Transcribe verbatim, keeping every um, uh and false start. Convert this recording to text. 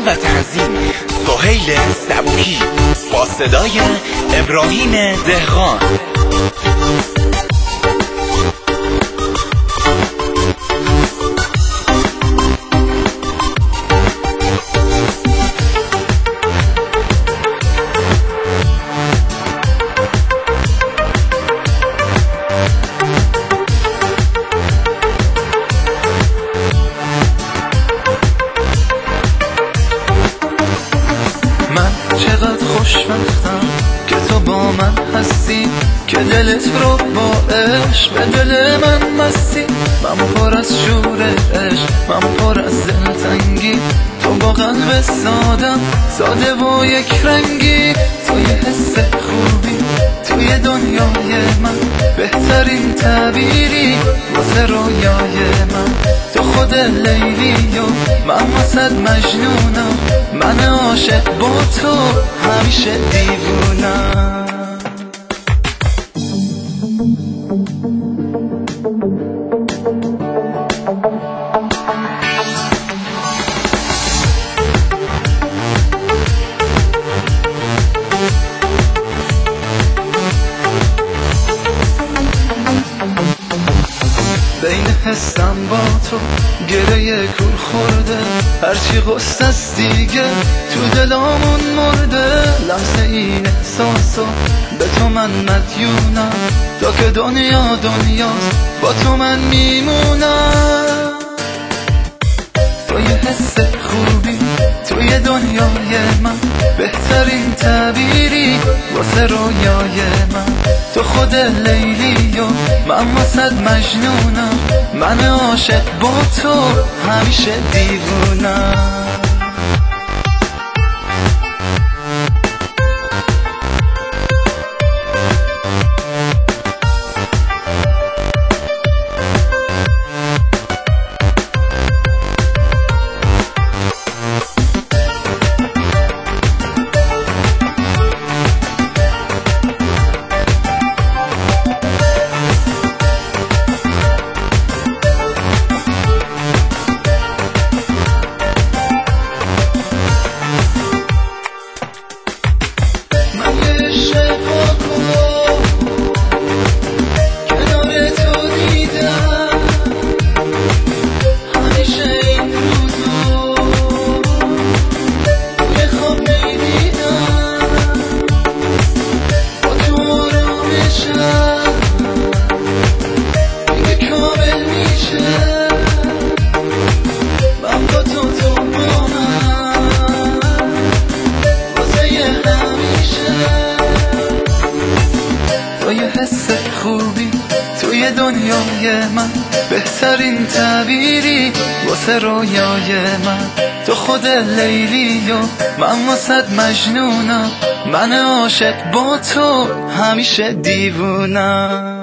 و تنظیم سهیل سبوکی با صدای ابراهیم دهقان. چقدر خوشبختم که تو با من هستی، که دلت رو با عشق به دل من مستی. من پر از شور عشق، من پر از دلتنگی، تو با قلب سادم ساده و یک رنگی. تو یه حس خوبی توی دنیای من، بهترین تعبیری واسه رویای من. تو خود لیلی و من واسد مجنونم، من عاشق با تو همیشه دیوونم. بین حسم با تو گره کور خورده، هرچی غصت است دیگه تو دلامون مرده. لحظه این احساسو به تو من مدیونم، تا که دنیا دنیاست با تو من میمونم. تو یه حس خوبی توی دنیای من، بهترین تعبیری واسه رویای من. تو خود لیلی و من واسد مجنونم، من عاشق با تو همیشه دیوونم. تو یه حس خوبی توی دنیای من، بهترین تعبیری واسه رویای من. تو خود لیلی و من واسد مجنونم، من عاشق با تو همیشه دیوونم.